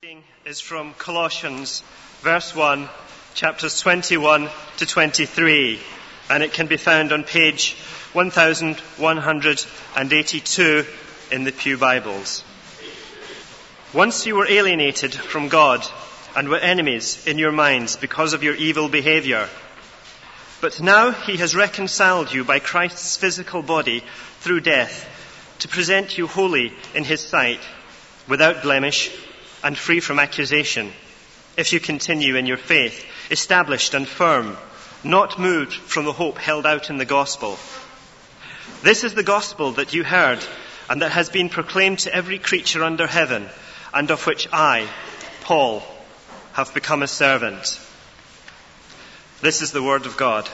Reading is from Colossians, verse 1, chapters 21 to 23, and it can be found on page 1182 in the Pew Bibles. Once you were alienated from God and were enemies in your minds because of your evil behavior. But now he has reconciled you by Christ's physical body through death to present you holy in his sight, without blemish and free from accusation, if you continue in your faith, established and firm, not moved from the hope held out in the gospel. This is the gospel that you heard and that has been proclaimed to every creature under heaven, and of which I, Paul, have become a servant. This is the word of God.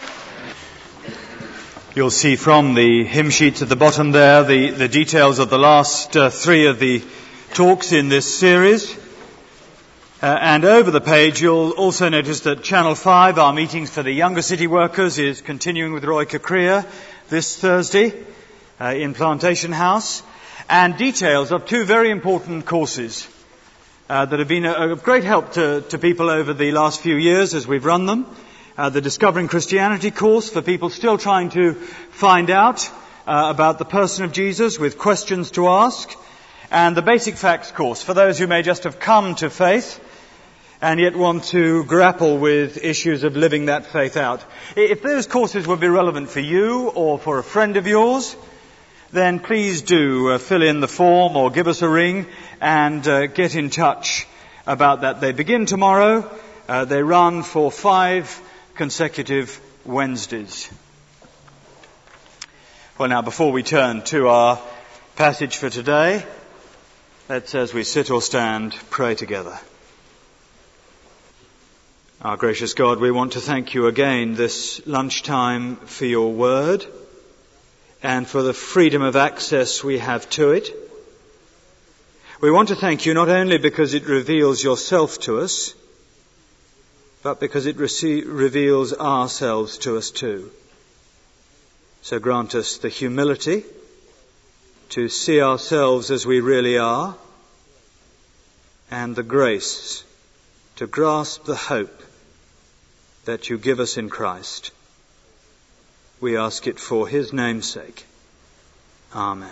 You'll see from the hymn sheets at the bottom there the details of the last three of the talks in this series. And over the page you'll also notice that Channel 5, our meetings for the younger city workers, is continuing with Roy Kakria this Thursday in Plantation House. And details of two very important courses that have been of great help to people over the last few years as we've run them. The Discovering Christianity course for people still trying to find out about the person of Jesus with questions to ask. And the Basic Facts course for those who may just have come to faith and yet want to grapple with issues of living that faith out. If those courses would be relevant for you or for a friend of yours, then please do fill in the form or give us a ring and get in touch about that. They begin tomorrow. They run for 5 consecutive Wednesdays. Well, now, before we turn to our passage for today, let's, as we sit or stand, pray together. Our gracious God, we want to thank you again this lunchtime for your word and for the freedom of access we have to it. We want to thank you not only because it reveals yourself to us, but because it reveals ourselves to us too. So grant us the humility to see ourselves as we really are, and the grace to grasp the hope that you give us in Christ. We ask it for his name's sake. Amen.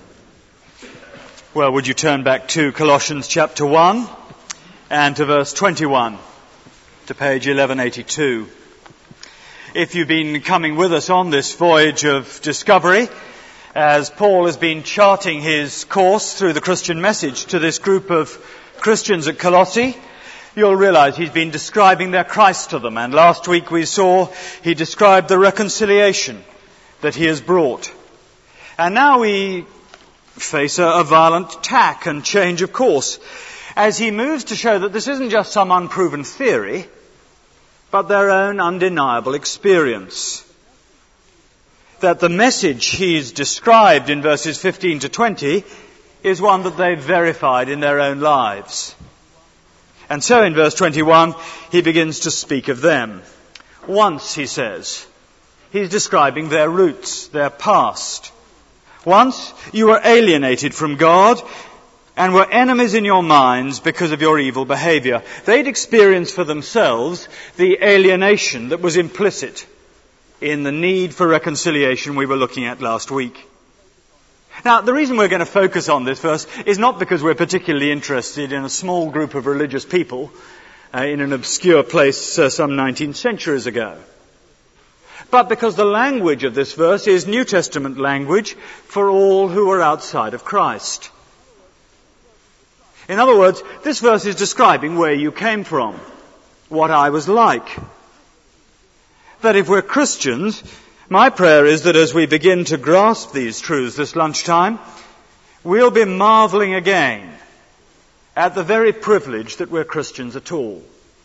Well, would you turn back to Colossians chapter 1 and to verse 21, to page 1182. If you've been coming with us on this voyage of discovery, as Paul has been charting his course through the Christian message to this group of Christians at Colossae, you'll realize he's been describing their Christ to them. And last week we saw he described the reconciliation that he has brought. And now we face a violent tack and change of course as he moves to show that this isn't just some unproven theory, but their own undeniable experience. That the message he's described in verses 15 to 20 is one that they've verified in their own lives. And so in verse 21, he begins to speak of them. Once, he says, he's describing their roots, their past. Once you were alienated from God and were enemies in your minds because of your evil behavior. They'd experienced for themselves the alienation that was implicit in the need for reconciliation we were looking at last week. Now, the reason we're going to focus on this verse is not because we're particularly interested in a small group of religious people in an obscure place some 19 centuries ago, but because the language of this verse is New Testament language for all who are outside of Christ. In other words, this verse is describing where you came from, what I was like. That if we're Christians, my prayer is that as we begin to grasp these truths this lunchtime, we'll be marveling again at the very privilege that we're Christians at all.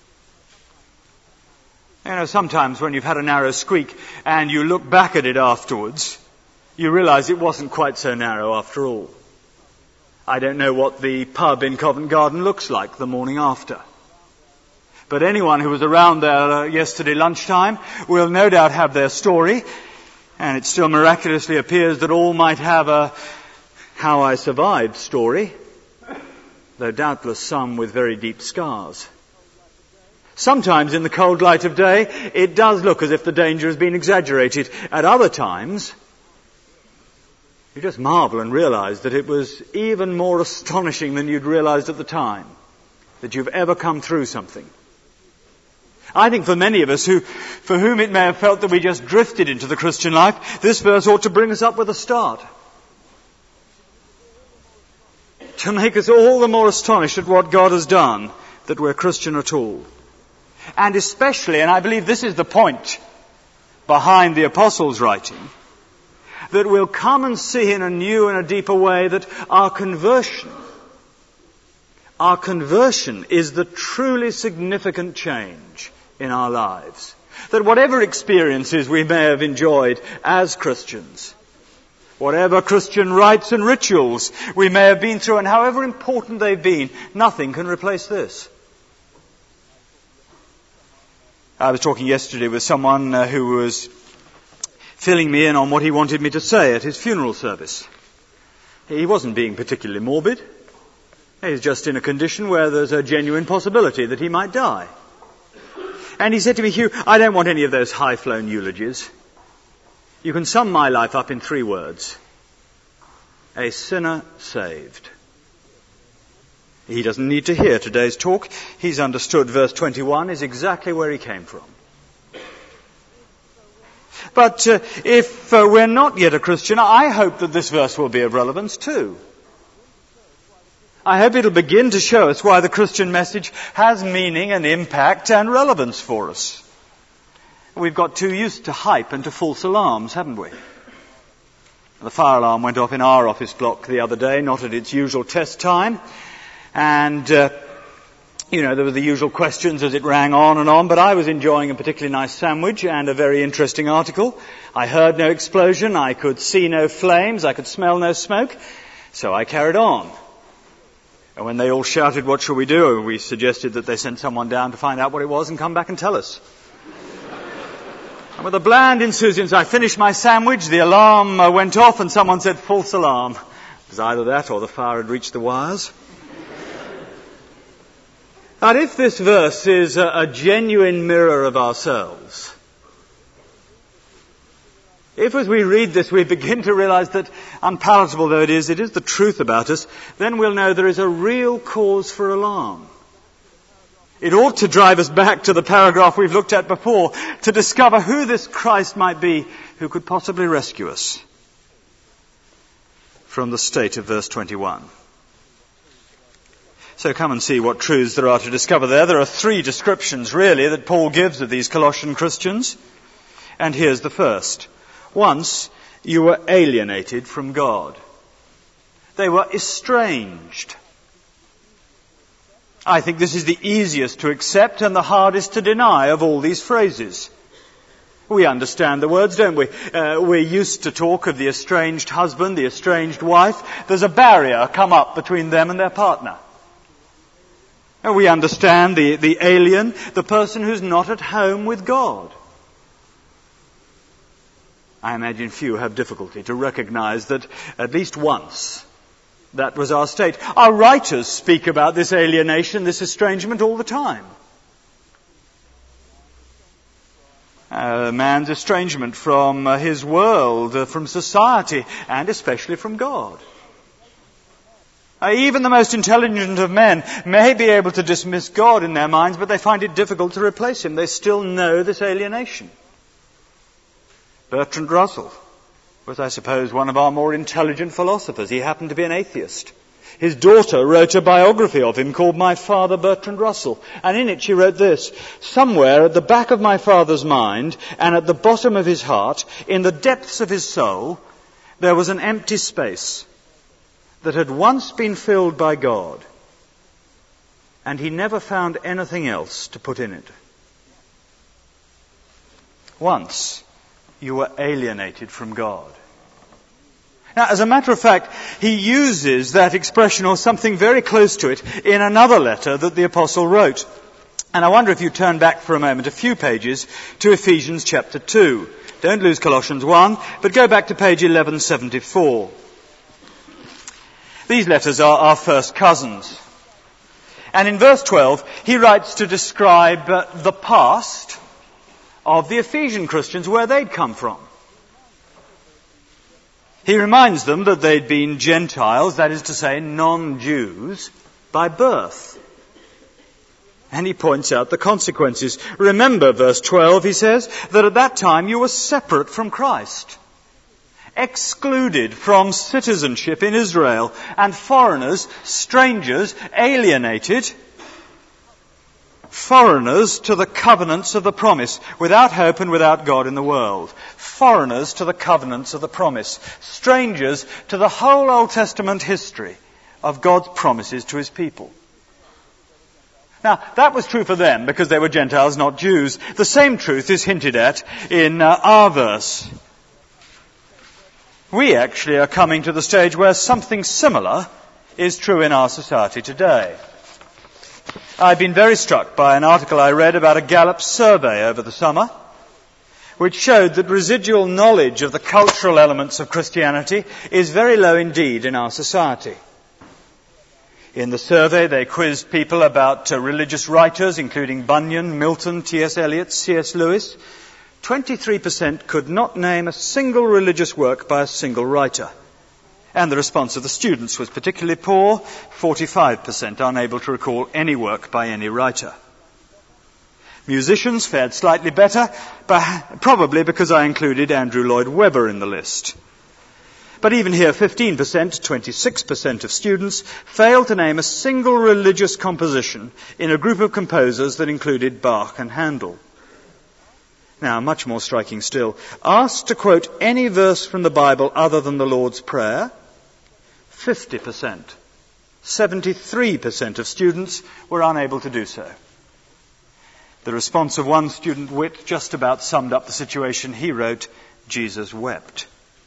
You know, sometimes when you've had a narrow squeak and you look back at it afterwards, you realize it wasn't quite so narrow after all. I don't know what the pub in Covent Garden looks like the morning after. But anyone who was around there yesterday lunchtime will no doubt have their story, and it still miraculously appears that all might have a how I survived story. though doubtless some with very deep scars. Sometimes in the cold light of day, it does look as if the danger has been exaggerated. At other times, you just marvel and realize that it was even more astonishing than you'd realized at the time, that you've ever come through something. I think for many of us for whom it may have felt that we just drifted into the Christian life, this verse ought to bring us up with a start. To make us all the more astonished at what God has done, that we're Christian at all. And especially, and I believe this is the point behind the Apostles' writing, that we'll come and see in a new and a deeper way that our conversion is the truly significant change in our lives. That whatever experiences we may have enjoyed as Christians, whatever Christian rites and rituals we may have been through, and however important they've been, nothing can replace this. I was talking yesterday with someone who was filling me in on what he wanted me to say at his funeral service. He wasn't being particularly morbid. He's just in a condition where there's a genuine possibility that he might die. And he said to me, Hugh, I don't want any of those high-flown eulogies. You can sum my life up in 3 words. A sinner saved. He doesn't need to hear today's talk. He's understood verse 21 is exactly where he came from. But if we're not yet a Christian, I hope that this verse will be of relevance too. I hope it'll begin to show us why the Christian message has meaning and impact and relevance for us. We've got too used to hype and to false alarms, haven't we? The fire alarm went off in our office block the other day, not at its usual test time. And, there were the usual questions as it rang on and on, but I was enjoying a particularly nice sandwich and a very interesting article. I heard no explosion, I could see no flames, I could smell no smoke, so I carried on. And when they all shouted, what shall we do? We suggested that they send someone down to find out what it was and come back and tell us. And with a bland insouciance, I finished my sandwich, the alarm went off and someone said, false alarm. It was either that or the fire had reached the wires. But if this verse is a genuine mirror of ourselves, if as we read this we begin to realize that, unpalatable though it is the truth about us, then we'll know there is a real cause for alarm. It ought to drive us back to the paragraph we've looked at before to discover who this Christ might be who could possibly rescue us from the state of verse 21. So come and see what truths there are to discover there. There are 3 descriptions really that Paul gives of these Colossian Christians. And here's the first. Once you were alienated from God. They were estranged. I think this is the easiest to accept and the hardest to deny of all these phrases. We understand the words, don't we? We're used to talk of the estranged husband, the estranged wife. There's a barrier come up between them and their partner. And we understand the alien, the person who's not at home with God. I imagine few have difficulty to recognize that at least once that was our state. Our writers speak about this alienation, this estrangement all the time. Man's estrangement from his world, from society, and especially from God. Even the most intelligent of men may be able to dismiss God in their minds, but they find it difficult to replace him. They still know this alienation. Bertrand Russell was, I suppose, one of our more intelligent philosophers. He happened to be an atheist. His daughter wrote a biography of him called My Father Bertrand Russell. And in it she wrote this: somewhere at the back of my father's mind and at the bottom of his heart, in the depths of his soul, there was an empty space that had once been filled by God, and he never found anything else to put in it. Once you were alienated from God. Now, as a matter of fact, he uses that expression or something very close to it in another letter that the apostle wrote. And I wonder if you turn back for a moment, a few pages, to Ephesians chapter 2. Don't lose Colossians 1, but go back to page 1174. These letters are our first cousins. And in verse 12, he writes to describe the past of the Ephesian Christians, where they'd come from. He reminds them that they'd been Gentiles, that is to say, non-Jews, by birth. And he points out the consequences. Remember, verse 12, he says, that at that time you were separate from Christ, excluded from citizenship in Israel, and foreigners, strangers, alienated, foreigners to the covenants of the promise, without hope and without God in the world. Foreigners to the covenants of the promise. Strangers to the whole Old Testament history of God's promises to his people. Now, that was true for them because they were Gentiles, not Jews. The same truth is hinted at in our verse. We actually are coming to the stage where something similar is true in our society today. I've been very struck by an article I read about a Gallup survey over the summer, which showed that residual knowledge of the cultural elements of Christianity is very low indeed in our society. In the survey, they quizzed people about religious writers, including Bunyan, Milton, T.S. Eliot, C.S. Lewis. 23% could not name a single religious work by a single writer. And the response of the students was particularly poor, 45% unable to recall any work by any writer. Musicians fared slightly better, probably because I included Andrew Lloyd Webber in the list. But even here, 15%, 26% of students failed to name a single religious composition in a group of composers that included Bach and Handel. Now, much more striking still, asked to quote any verse from the Bible other than the Lord's Prayer, 50%, 73% of students were unable to do so. The response of one student wit just about summed up the situation. He wrote, "Jesus wept."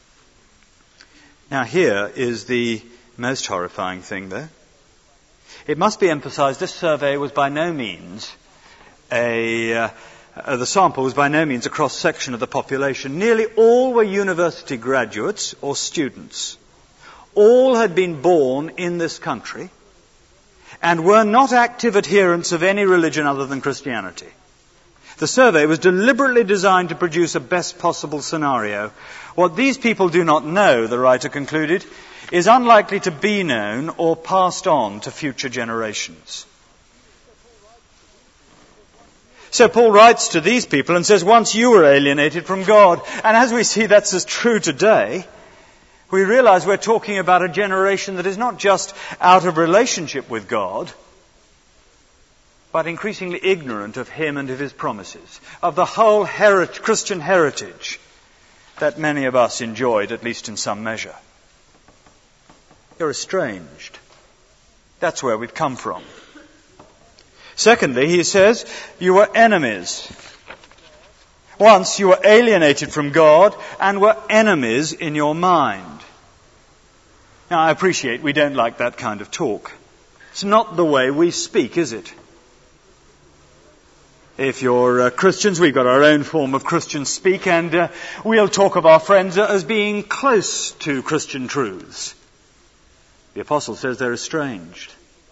Now here is the most horrifying thing though. It must be emphasized this survey was by no means the sample was by no means a cross-section of the population. Nearly all were university graduates or students. All had been born in this country and were not active adherents of any religion other than Christianity. The survey was deliberately designed to produce a best possible scenario. What these people do not know, the writer concluded, is unlikely to be known or passed on to future generations. So Paul writes to these people and says, once you were alienated from God. And as we see that's as true today, we realize we're talking about a generation that is not just out of relationship with God, but increasingly ignorant of him and of his promises, of the whole Christian heritage that many of us enjoyed, at least in some measure. You're estranged. That's where we've come from. Secondly, he says, you were enemies. Once you were alienated from God and were enemies in your mind. Now, I appreciate we don't like that kind of talk. It's not the way we speak, is it? If you're Christians, we've got our own form of Christian speak, and we'll talk of our friends as being close to Christian truths. The apostle says they're estranged.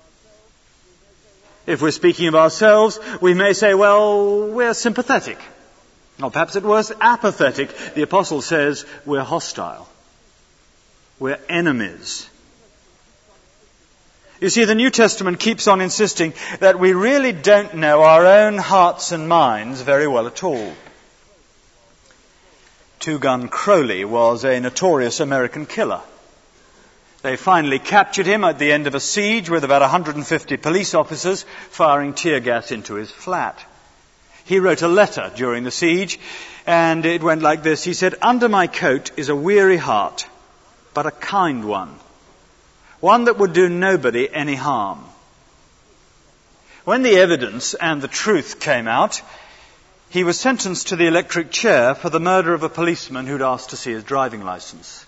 If we're speaking of ourselves, we may say, well, we're sympathetic. Or perhaps at worst, apathetic. The apostle says we're hostile. We're enemies. You see, the New Testament keeps on insisting that we really don't know our own hearts and minds very well at all. Two Gun Crowley was a notorious American killer. They finally captured him at the end of a siege with about 150 police officers firing tear gas into his flat. He wrote a letter during the siege, and it went like this. He said, "Under my coat is a weary heart, but a kind one that would do nobody any harm." When the evidence and the truth came out, he was sentenced to the electric chair for the murder of a policeman who'd asked to see his driving license.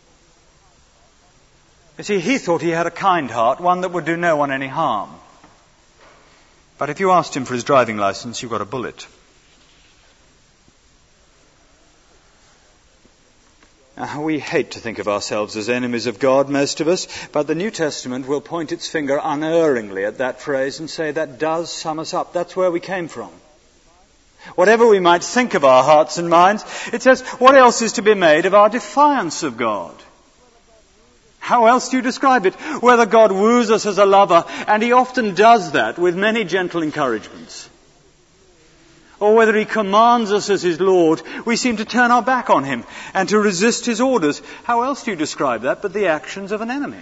You see, he thought he had a kind heart, one that would do no one any harm. But if you asked him for his driving license, you got a bullet. We hate to think of ourselves as enemies of God, most of us, but the New Testament will point its finger unerringly at that phrase and say that does sum us up. That's where we came from. Whatever we might think of our hearts and minds, it says, what else is to be made of our defiance of God? How else do you describe it? Whether God woos us as a lover, and he often does that with many gentle encouragements, or whether he commands us as his Lord, we seem to turn our back on him and to resist his orders. How else do you describe that but the actions of an enemy?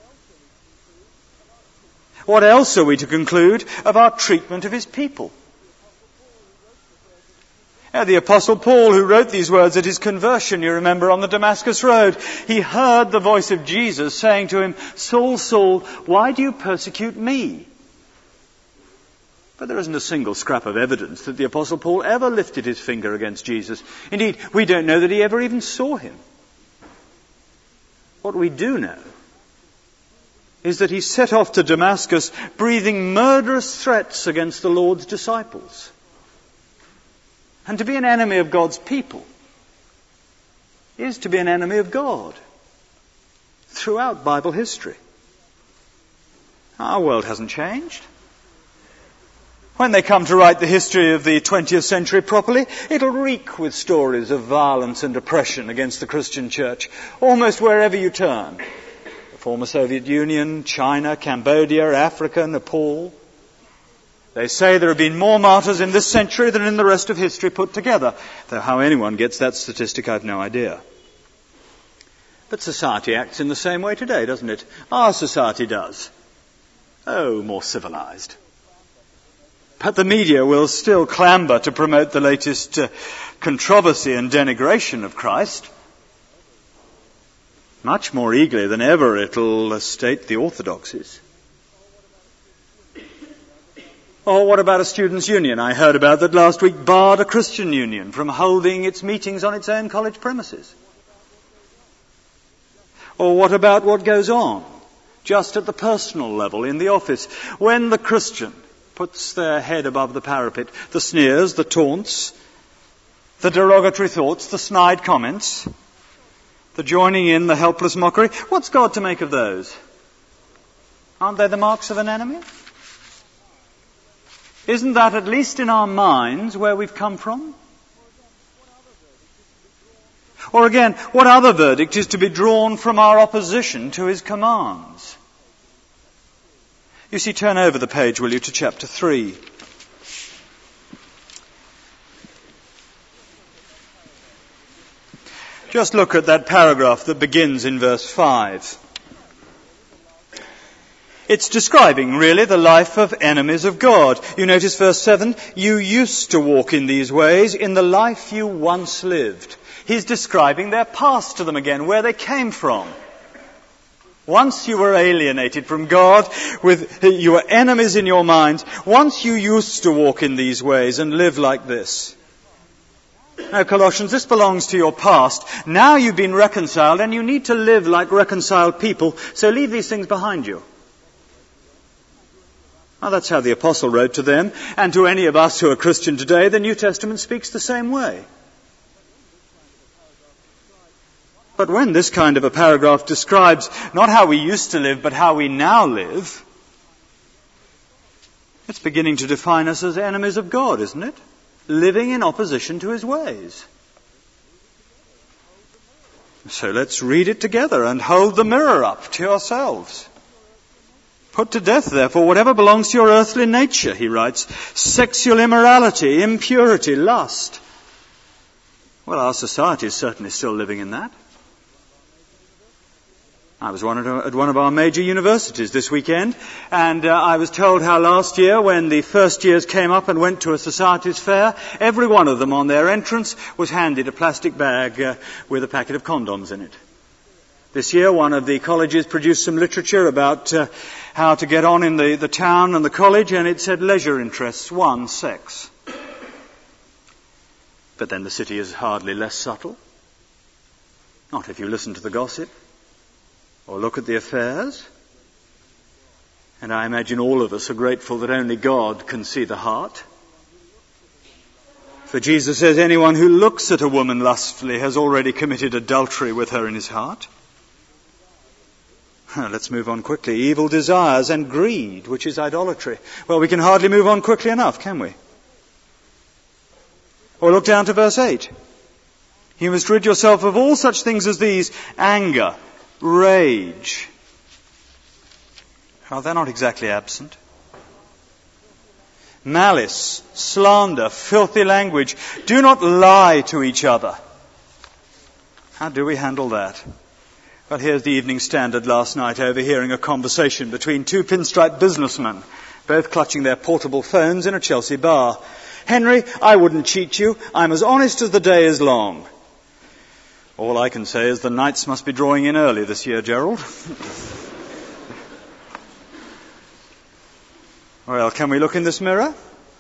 What else are we to conclude of our treatment of his people? The Apostle Paul, who wrote these words at his conversion, you remember, on the Damascus Road, he heard the voice of Jesus saying to him, "Saul, Saul, why do you persecute me?" But there isn't a single scrap of evidence that the Apostle Paul ever lifted his finger against Jesus. Indeed, we don't know that he ever even saw him. What we do know is that he set off to Damascus breathing murderous threats against the Lord's disciples. And to be an enemy of God's people is to be an enemy of God throughout Bible history. Our world hasn't changed. When they come to write the history of the 20th century properly, it'll reek with stories of violence and oppression against the Christian church, almost wherever you turn. The former Soviet Union, China, Cambodia, Africa, Nepal. They say there have been more martyrs in this century than in the rest of history put together. Though how anyone gets that statistic, I've no idea. But society acts in the same way today, doesn't it? Our society does. Oh, more civilized. But the media will still clamber to promote the latest controversy and denigration of Christ. Much more eagerly than ever it'll state the orthodoxies. Or what about a students' union? I heard about that last week barred a Christian union from holding its meetings on its own college premises. Or what about what goes on just at the personal level in the office when the Christian puts their head above the parapet? The sneers, the taunts, the derogatory thoughts, the snide comments, the joining in, the helpless mockery. What's God to make of those? Aren't they the marks of an enemy? Isn't that, at least in our minds, where we've come from? Or again, what other verdict is to be drawn from our opposition to his commands? You see, turn over the page, will you, to chapter 3. Just look at that paragraph that begins in verse 5. It's describing, really, the life of enemies of God. You notice verse 7, you used to walk in these ways in the life you once lived. He's describing their past to them again, where they came from. Once you were alienated from God, you were enemies in your minds. Once you used to walk in these ways and live like this. Now, Colossians, this belongs to your past. Now you've been reconciled and you need to live like reconciled people, so leave these things behind you. Now, that's how the apostle wrote to them, and to any of us who are Christian today, the New Testament speaks the same way. But when this kind of a paragraph describes not how we used to live, but how we now live, it's beginning to define us as enemies of God, isn't it? Living in opposition to his ways. So let's read it together and hold the mirror up to ourselves. Put to death, therefore, whatever belongs to your earthly nature, he writes. Sexual immorality, impurity, lust. Well, our society is certainly still living in that. I was at one of our major universities this weekend, and I was told how last year, when the first years came up and went to a society's fair, every one of them on their entrance was handed a plastic bag with a packet of condoms in it. This year, one of the colleges produced some literature about how to get on in the town and the college, and it said leisure interests, 1, sex. But then the city is hardly less subtle. Not if you listen to the gossip or look at the affairs. And I imagine all of us are grateful that only God can see the heart. For Jesus says anyone who looks at a woman lustfully has already committed adultery with her in his heart. Let's move on quickly. Evil desires and greed, which is idolatry. Well, we can hardly move on quickly enough, can we? Or look down to verse 8. You must rid yourself of all such things as these: anger, rage. Well, they're not exactly absent. Malice, slander, filthy language. Do not lie to each other. How do we handle that? Well, here's the Evening Standard last night overhearing a conversation between two pinstripe businessmen, both clutching their portable phones in a Chelsea bar. Henry, I wouldn't cheat you. I'm as honest as the day is long. All I can say is the Knights must be drawing in early this year, Gerald. Well, can we look in this mirror?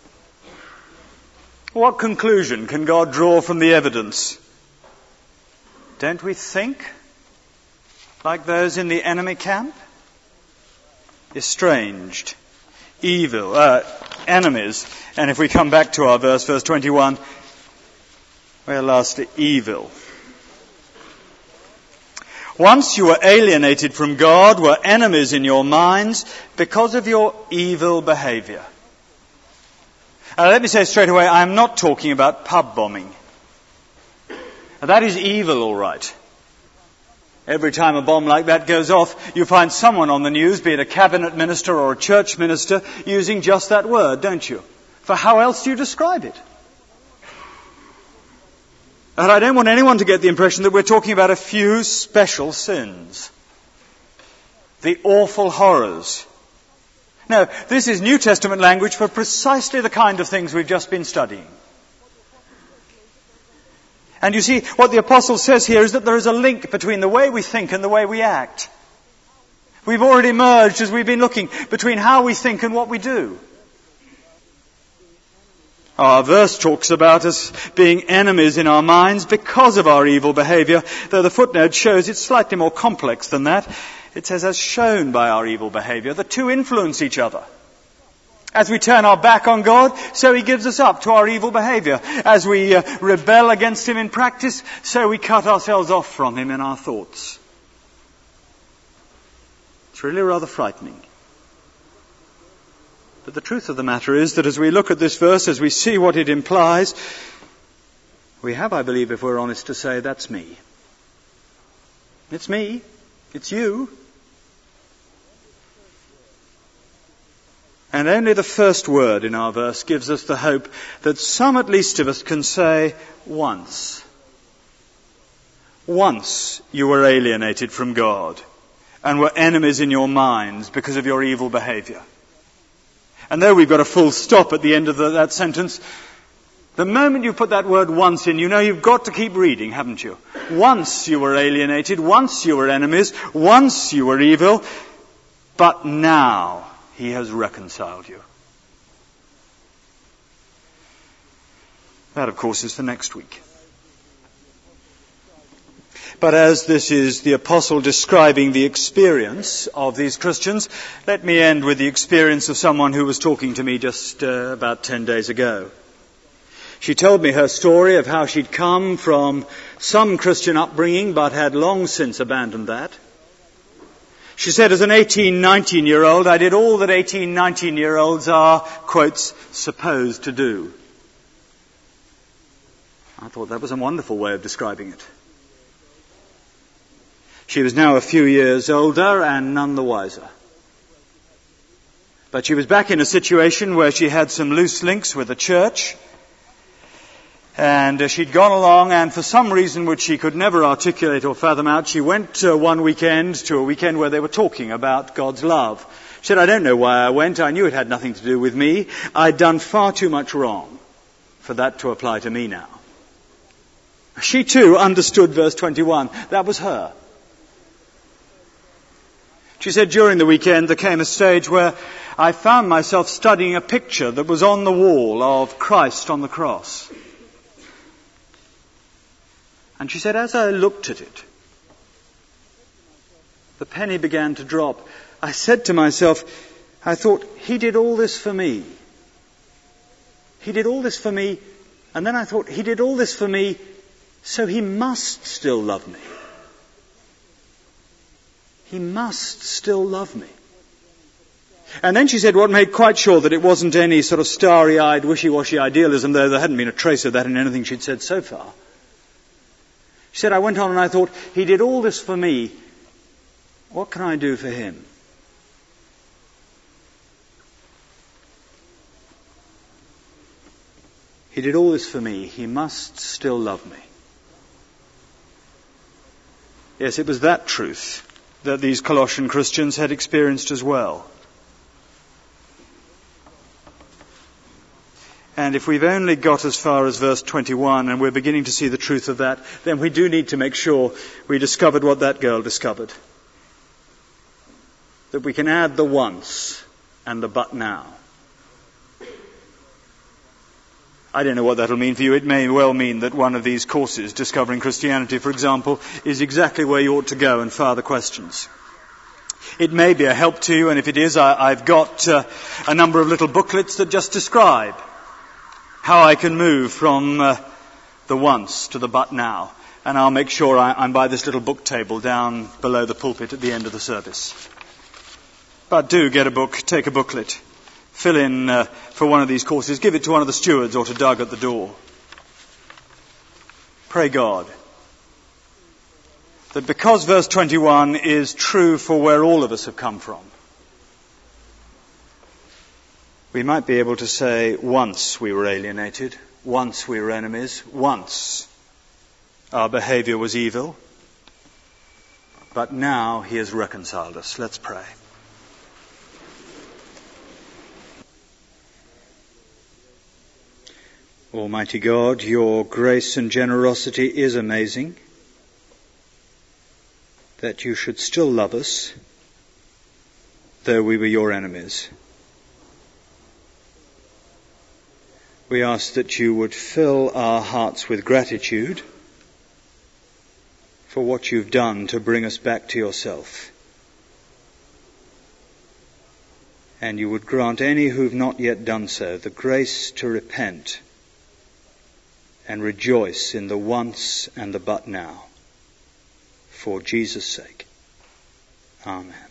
What conclusion can God draw from the evidence? Don't we think like those in the enemy camp? Estranged, evil, enemies. And if we come back to our verse 21, well, lastly, evil. Once you were alienated from God, were enemies in your minds because of your evil behavior. Let me say straight away, I'm not talking about pub bombing. That is evil, all right. Every time a bomb like that goes off, you find someone on the news, be it a cabinet minister or a church minister, using just that word, don't you? For how else do you describe it? And I don't want anyone to get the impression that we're talking about a few special sins. The awful horrors. No, this is New Testament language for precisely the kind of things we've just been studying. And you see, what the apostle says here is that there is a link between the way we think and the way we act. We've already merged, as we've been looking, between how we think and what we do. Our verse talks about us being enemies in our minds because of our evil behavior, though the footnote shows it's slightly more complex than that. It says, as shown by our evil behavior. The two influence each other. As we turn our back on God, so He gives us up to our evil behavior. As we rebel against Him in practice, so we cut ourselves off from Him in our thoughts. It's really rather frightening. But the truth of the matter is that as we look at this verse, as we see what it implies, we have, I believe, if we're honest, to say, that's me. It's me. It's you. And only the first word in our verse gives us the hope that some at least of us can say, once. Once you were alienated from God and were enemies in your minds because of your evil behavior. And though we've got a full stop at the end of that sentence, the moment you put that word once in, you know you've got to keep reading, haven't you? Once you were alienated, once you were enemies, once you were evil, but now He has reconciled you. That, of course, is for next week. But as this is the apostle describing the experience of these Christians, let me end with the experience of someone who was talking to me just about 10 days ago. She told me her story of how she'd come from some Christian upbringing but had long since abandoned that. She said, as an 18, 19-year-old, I did all that 18, 19-year-olds are, quotes, supposed to do. I thought that was a wonderful way of describing it. She was now a few years older and none the wiser. But she was back in a situation where she had some loose links with the church. And she'd gone along, and for some reason which she could never articulate or fathom out, she went one weekend to a weekend where they were talking about God's love. She said, I don't know why I went. I knew it had nothing to do with me. I'd done far too much wrong for that to apply to me now. She too understood verse 21. That was her. She said, during the weekend there came a stage where I found myself studying a picture that was on the wall of Christ on the cross. And she said, as I looked at it, the penny began to drop. I said to myself, I thought, He did all this for me. He did all this for me And then I thought, he did all this for me, so he must still love me. He must still love me. And then she said what made quite sure that it wasn't any sort of starry-eyed, wishy-washy idealism, though there hadn't been a trace of that in anything she'd said so far. She said, I went on and I thought, he did all this for me. What can I do for him? He did all this for me. He must still love me. Yes, it was that truth that these Colossian Christians had experienced as well. And if we've only got as far as verse 21 and we're beginning to see the truth of that, then we do need to make sure we discovered what that girl discovered. That we can add the once and the but now. I don't know what that'll mean for you. It may well mean that one of these courses, Discovering Christianity, for example, is exactly where you ought to go and fire the questions. It may be a help to you, and if it is, I've got a number of little booklets that just describe how I can move from the once to the but now. And I'll make sure I'm by this little book table down below the pulpit at the end of the service. But do get a book, take a booklet, fill in for one of these courses, give it to one of the stewards or to Doug at the door. Pray God that because verse 21 is true for where all of us have come from, we might be able to say, once we were alienated, once we were enemies, once our behavior was evil, but now he has reconciled us. Let's pray. Almighty God, your grace and generosity is amazing, that you should still love us, though we were your enemies. We ask that you would fill our hearts with gratitude for what you've done to bring us back to yourself. And you would grant any who've not yet done so the grace to repent and rejoice in the once and the but now. For Jesus' sake. Amen.